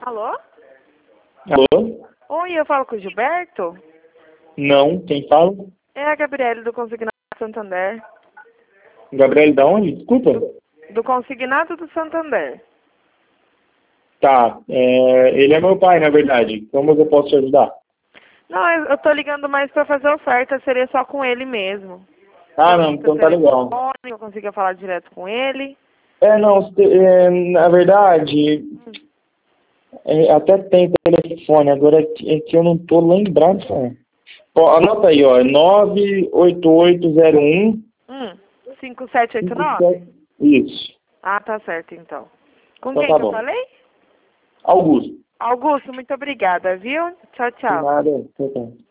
Alô? Alô? Oi, eu falo com o Gilberto? Não, quem fala? É a Gabriele do Consignado do Santander. Gabriel da onde? Desculpa. Do Consignado do Santander. Tá, ele é meu pai, na verdade. Como eu posso te ajudar? Não, eu tô ligando mais pra fazer oferta, seria só com ele mesmo. Ah, Tem não, muito então tá legal. telefone, eu consiga falar direto com ele. Não, na verdade, até tem telefone, agora é que eu não tô lembrado. Cara. Pô, anota aí, ó, 98801. 5789? Isso. Ah, tá certo então. Com Então quem tá que eu bom. falei? Augusto. Augusto, muito obrigada, viu? Tchau, De tchau. nada. Tchau, tchau.